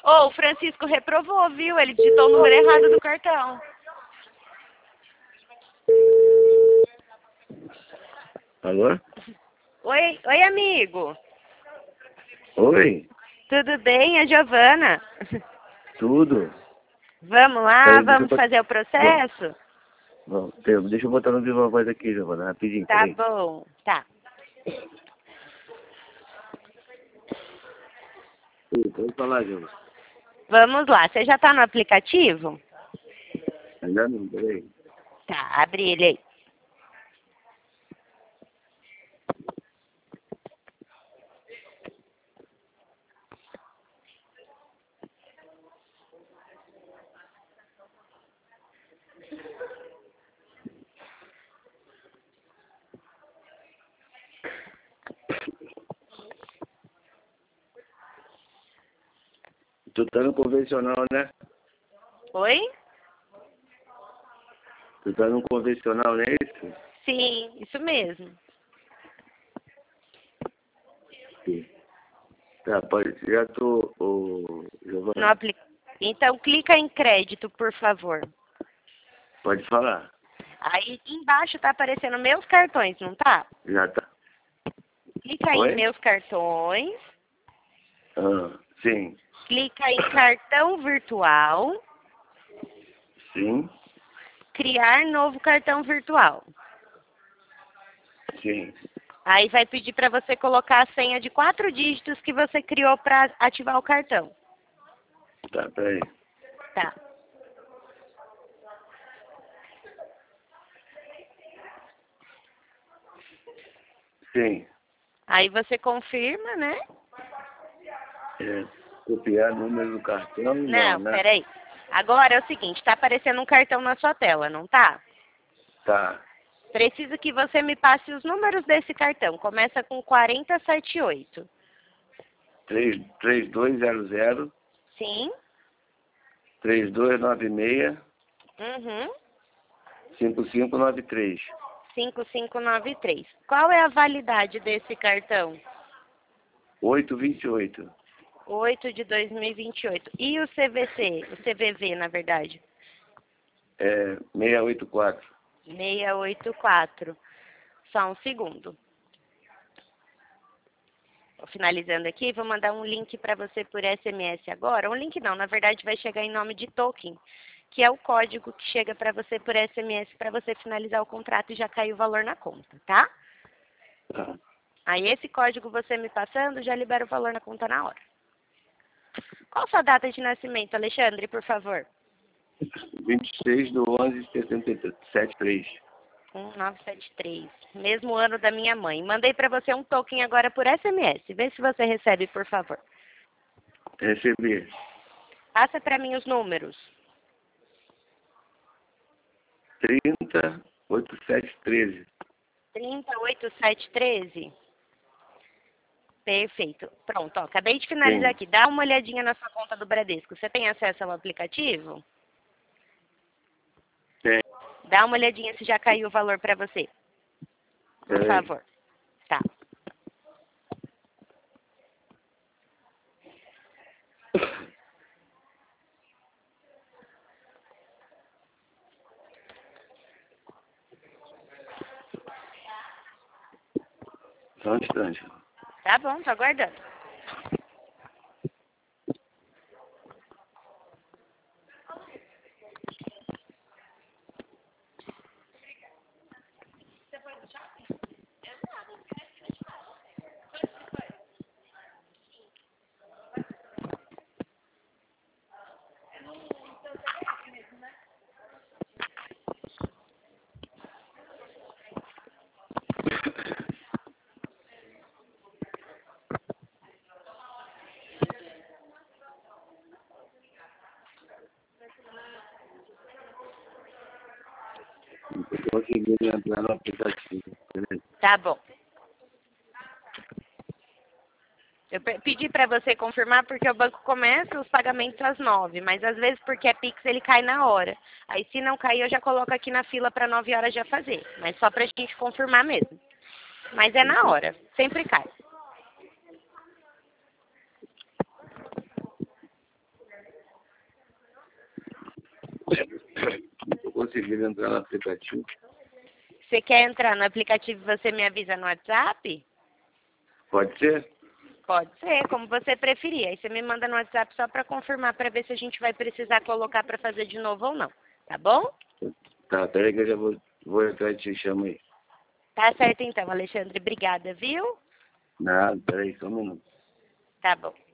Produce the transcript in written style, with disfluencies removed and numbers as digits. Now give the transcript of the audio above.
Ô, o Francisco reprovou, viu? Ele digitou o número errado do cartão. Alô? Oi, amigo. Oi? Tudo bem? É Giovana. Tudo? Vamos lá, Peraí, vamos fazer o processo? Bom, deixa eu botar no viva voz aqui, Giovana, rapidinho, Tá peraí. bom, tá. Pode falar, Giovana. Vamos lá, você já tá no aplicativo? Ainda não, peraí. Tá, abre ele aí. Tu tá no convencional, né? Oi? Tu tá no convencional, não é isso? Sim, isso mesmo. Sim. Tá, pode, já tô, No Giovana, apli... Então, clica em crédito, por favor. pode falar. Aí embaixo tá aparecendo meus cartões, não tá? Já tá. Clica em Oi? meus cartões. Ah, sim, Clica em cartão virtual. sim, Criar novo cartão virtual. sim. Aí vai pedir para você colocar a senha de 4 dígitos que você criou para ativar o cartão. Tá, peraí. Tá. Sim. Aí você confirma, né? É, copiar número do cartão, não, Não, né? peraí. Agora é o seguinte, tá aparecendo um cartão na sua tela, não tá? Tá. Preciso que você me passe os números desse cartão. Começa com 4078. 3200 Sim? 3296 Uhum. 5593. 5593. Qual é a validade desse cartão? 828. 8 de 2028. E o CVC? O CVV, na verdade? 684. 684. Só um segundo. Tô finalizando aqui, vou mandar um link para você por SMS agora. Um link não, na verdade vai chegar em nome de token, que é o código que chega para você por SMS para você finalizar o contrato e já cair o valor na conta, tá? Tá. Aí esse código você me passando, já libera o valor na conta na hora. Qual a sua data de nascimento, Alexandre, por favor? 26/11/73. 1973. Mesmo ano da minha mãe. Mandei para você um token agora por SMS. Vê se você recebe, por favor. Recebi. Passa para mim os números. 308713. 308713. Perfeito. Pronto, ó, acabei de finalizar Sim. aqui. Dá uma olhadinha na sua conta do Bradesco. Você tem acesso ao aplicativo? Tem. Dá uma olhadinha se já caiu o valor para você. Por Peraí. favor. Tá. Só um instante. Tá bom, tô aguardando. Não tô conseguindo entrar no aplicativo. Peraí. Tá bom. Eu pedi para você confirmar porque o banco começa os pagamentos às 9, mas às vezes porque é Pix ele cai na hora. Aí se não cair eu já coloco aqui na fila para 9 horas já fazer, mas só para a gente confirmar mesmo. Mas é na hora, sempre cai. Não estou conseguindo entrar no aplicativo. Você quer entrar no aplicativo e você me avisa no WhatsApp? Pode ser? Pode ser, como você preferir. Aí você me manda no WhatsApp só para confirmar, para ver se a gente vai precisar colocar para fazer de novo ou não. Tá bom? Tá, peraí que eu já vou entrar e te chamo aí. Tá certo então, Alexandre. Obrigada, viu? Nada, peraí, só um minuto. Tá bom.